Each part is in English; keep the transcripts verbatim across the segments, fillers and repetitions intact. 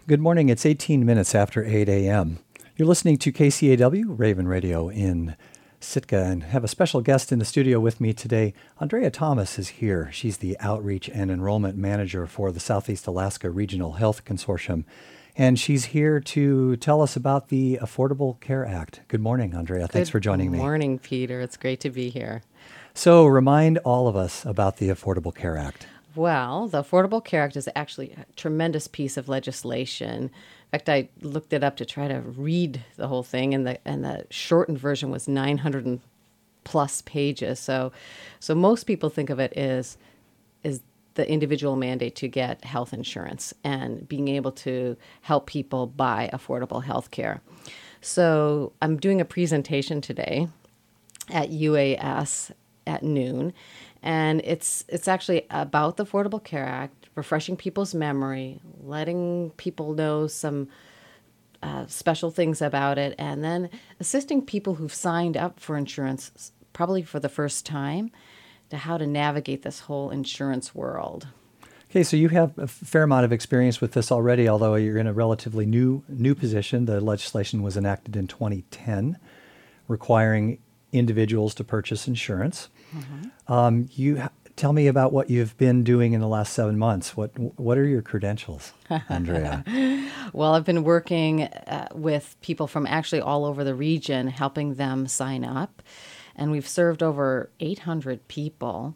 Good morning. It's eighteen minutes after eight a.m. You're listening to K C A W, Raven Radio in Sitka, and have a special guest in the studio with me today. Andrea Thomas is here. She's the Outreach and Enrollment Manager for the Southeast Alaska Regional Health Consortium, and she's here to tell us about the Affordable Care Act. Good morning, Andrea. Thanks Good for joining me. Good morning, Peter. It's great to be here. So remind all of us about the Affordable Care Act. Well, the Affordable Care Act is actually a tremendous piece of legislation. In fact, I looked it up to try to read the whole thing, and the and the shortened version was nine hundred plus pages. So, so most people think of it as is the individual mandate to get health insurance and being able to help people buy affordable health care. So, I'm doing a presentation today at U A S at noon. And it's it's actually about the Affordable Care Act, refreshing people's memory, letting people know some uh, special things about it, and then assisting people who've signed up for insurance, probably for the first time, to how to navigate this whole insurance world. Okay, so you have a fair amount of experience with this already, although you're in a relatively new new position. The legislation was enacted in twenty ten, requiring individuals to purchase insurance. Mm-hmm. Um, you tell me about what you've been doing in the last seven months. What what are your credentials, Andrea? Well, I've been working uh, with people from actually all over the region, helping them sign up, and we've served over eight hundred people.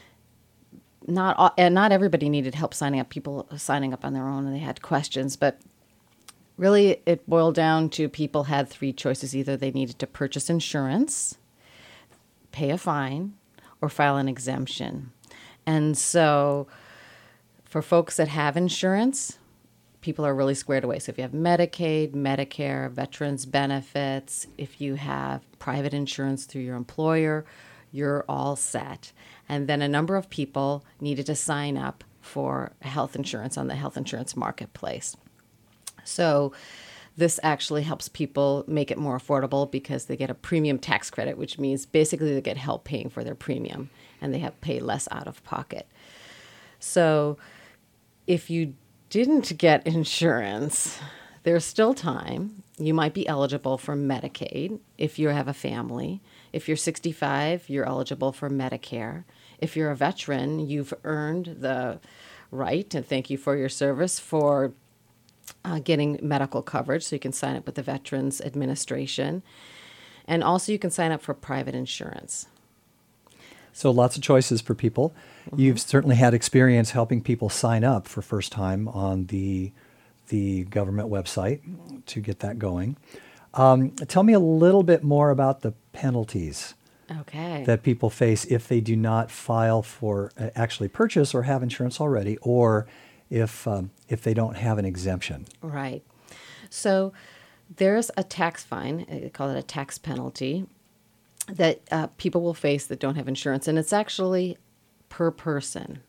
Not all, and not everybody needed help signing up. People signing up on their own, and they had questions, but really it boiled down to people had three choices. Either they needed to purchase insurance, pay a fine, or file an exemption. And so for folks that have insurance, people are really squared away. So if you have Medicaid, Medicare, veterans benefits, if you have private insurance through your employer, you're all set. And then a number of people needed to sign up for health insurance on the health insurance marketplace. So this actually helps people make it more affordable because they get a premium tax credit, which means basically they get help paying for their premium and they have to pay less out of pocket. So if you didn't get insurance, there's still time. You might be eligible for Medicaid if you have a family. If you're sixty-five, you're eligible for Medicare. If you're a veteran, you've earned the right, and thank you for your service, for Uh, getting medical coverage, so you can sign up with the Veterans Administration. And also you can sign up for private insurance. So lots of choices for people. Mm-hmm. You've certainly had experience helping people sign up for first time on the the government website to get that going. Um, tell me a little bit more about the penalties okay. that people face if they do not file for uh, actually purchase or have insurance already, or if um, if they don't have an exemption. Right. So there's a tax fine, they call it a tax penalty, that uh, people will face that don't have insurance, and it's actually per person.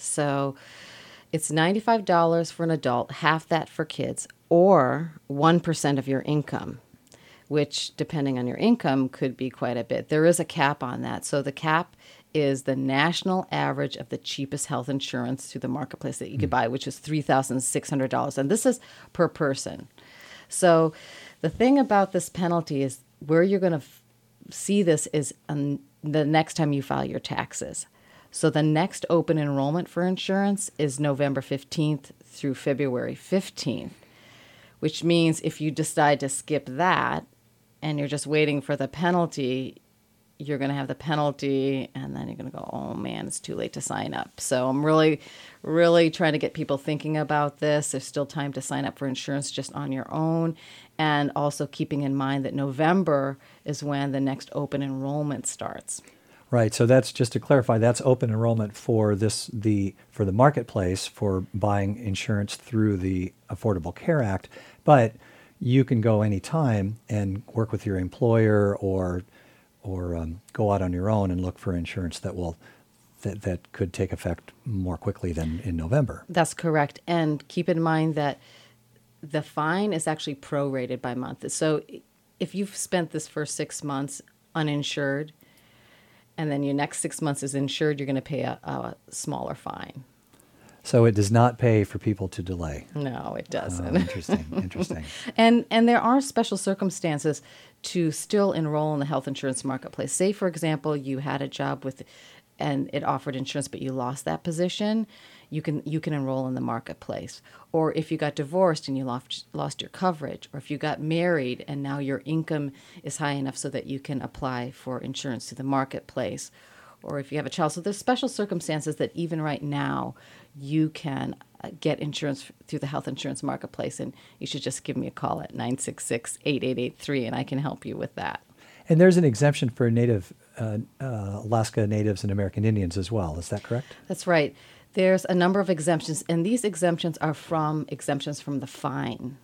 So it's ninety-five dollars for an adult, half that for kids, or one percent of your income, which, depending on your income, could be quite a bit. There is a cap on that. So the cap is the national average of the cheapest health insurance through the marketplace that you could buy, which is three thousand six hundred dollars. And this is per person. So the thing about this penalty is where you're going to f- see this is um, the next time you file your taxes. So the next open enrollment for insurance is November fifteenth through February fifteenth, which means if you decide to skip that and you're just waiting for the penalty, you're going to have the penalty, and then you're going to go, oh, man, it's too late to sign up. So I'm really, really trying to get people thinking about this. There's still time to sign up for insurance just on your own, and also keeping in mind that November is when the next open enrollment starts. Right. So that's, just to clarify, that's open enrollment for this the for the marketplace for buying insurance through the Affordable Care Act. But you can go anytime and work with your employer or or um, go out on your own and look for insurance that will that, that could take effect more quickly than in November. That's correct. And keep in mind that the fine is actually prorated by month. So if you've spent this first six months uninsured, and then your next six months is insured, you're going to pay a, a smaller fine. So it does not pay for people to delay. No, it Oh, doesn't. interesting, interesting. And and there are special circumstances to still enroll in the health insurance marketplace. Say, for example, you had a job with, and it offered insurance, but you lost that position. You can you can enroll in the marketplace. Or if you got divorced and you lost lost your coverage, or if you got married and now your income is high enough so that you can apply for insurance through the marketplace. Or if you have a child. So there's special circumstances that even right now you can uh, get insurance through the health insurance marketplace. And you should just give me a call at nine six six, eight eight eight three and I can help you with that. And there's an exemption for Native uh, uh, Alaska Natives and American Indians as well. Is that correct? That's right. There's a number of exemptions, and these exemptions are from exemptions from the fine.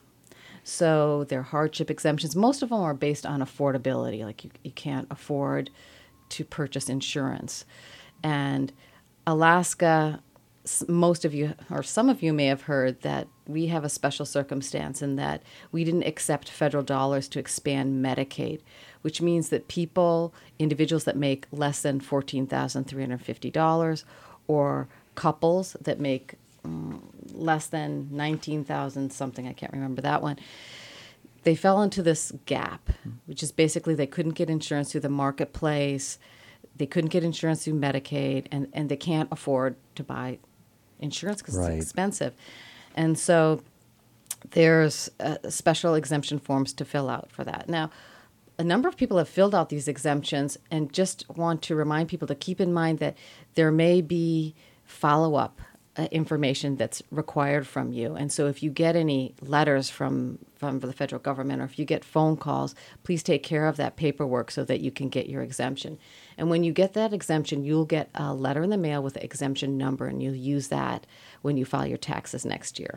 So they're hardship exemptions. Most of them are based on affordability, like you, you can't afford to purchase insurance. And Alaska, s- most of you, or some of you may have heard that we have a special circumstance in that we didn't accept federal dollars to expand Medicaid, which means that people, individuals that make less than fourteen thousand three hundred fifty dollars, or couples that make um, less than nineteen thousand something, I can't remember that one, they fell into this gap, which is basically they couldn't get insurance through the marketplace, they couldn't get insurance through Medicaid, and, and they can't afford to buy insurance because Right. it's expensive. And so there's uh, special exemption forms to fill out for that. Now, a number of people have filled out these exemptions, and just want to remind people to keep in mind that there may be follow-up uh, information that's required from you. And so if you get any letters from, from the federal government, or if you get phone calls, please take care of that paperwork so that you can get your exemption. And when you get that exemption, you'll get a letter in the mail with the exemption number, and you'll use that when you file your taxes next year.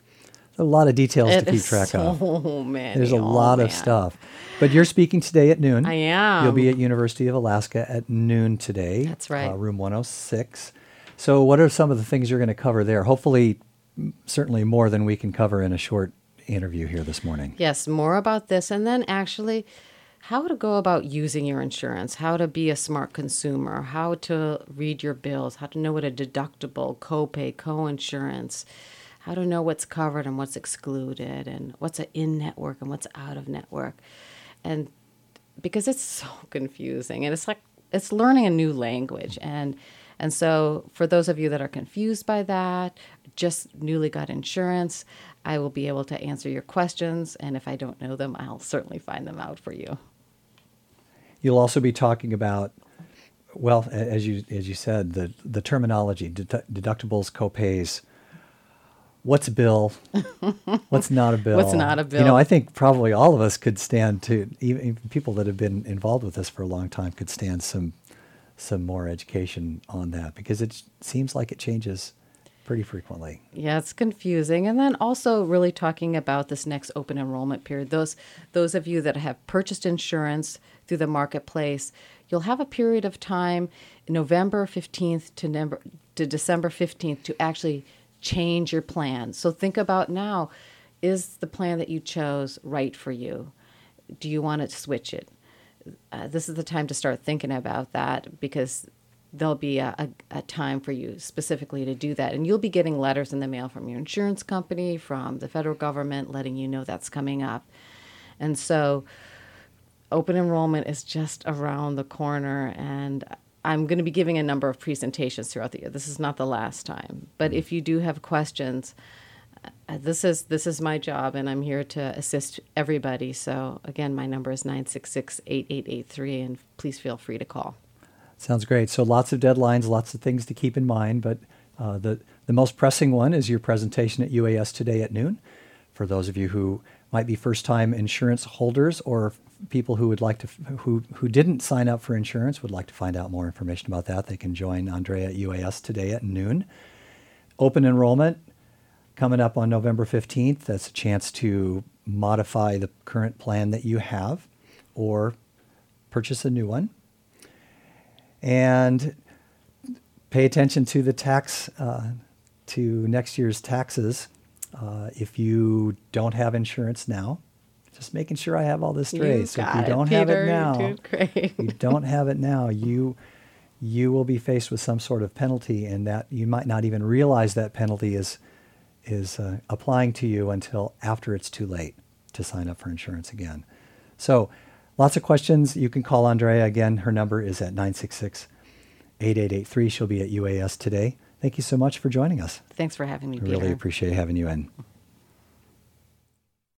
A lot of details It to keep is track of. so many. There's a Oh, lot of man. stuff. But you're speaking today at noon. I am. You'll be at University of Alaska at noon today. That's right. Uh, room one oh six. So what are some of the things you're going to cover there? Hopefully, m- certainly more than we can cover in a short interview here this morning. Yes, more about this, and then actually how to go about using your insurance, how to be a smart consumer, how to read your bills, how to know what a deductible, copay, co-insurance, how to know what's covered and what's excluded, and what's a in-network and what's out-of-network. And because it's so confusing, and it's like it's learning a new language. And and so for those of you that are confused by that, just newly got insurance, I will be able to answer your questions. And if I don't know them, I'll certainly find them out for you. You'll also be talking about, well, a- as you as you said, the the terminology, dedu- deductibles, copays. What's a bill? What's not a bill? What's not a You bill? know, I think probably all of us could stand to, even, even people that have been involved with this for a long time could stand some some more education on that, because it seems like it changes pretty frequently. Yeah, it's confusing. And then also really talking about this next open enrollment period. Those those of you that have purchased insurance through the marketplace, you'll have a period of time, November fifteenth to, November, to December fifteenth, to actually change your plan. So think about now, is the plan that you chose right for you? Do you want to switch it? Uh, this is the time to start thinking about that, because there'll be a, a, a time for you specifically to do that. And you'll be getting letters in the mail from your insurance company, from the federal government, letting you know that's coming up. And so open enrollment is just around the corner, and I'm going to be giving a number of presentations throughout the year. This is not the last time. But if you do have questions, uh, this is this is my job, and I'm here to assist everybody. So again, my number is nine six six, eight eight eight three, and please feel free to call. Sounds great. So lots of deadlines, lots of things to keep in mind, but uh, the, the most pressing one is your presentation at U A S today at noon. For those of you who might be first-time insurance holders, or people who would like to, who, who didn't sign up for insurance, would like to find out more information about that, they can join Andrea at U A S today at noon. Open enrollment coming up on November fifteenth. That's a chance to modify the current plan that you have or purchase a new one. And pay attention to the tax, uh, to next year's taxes. Uh, if you don't have insurance now, just making sure I have all this straight. You So if got you it, don't have Peter. it You now, did great. you don't have it now, you you will be faced with some sort of penalty, and that you might not even realize that penalty is is uh, applying to you until after it's too late to sign up for insurance again. So lots of questions. You can call Andrea again. Her number is at nine six six, eight eight eight three. She'll be at U A S today. Thank you so much for joining us. Thanks for having me, I Peter. really appreciate having you in.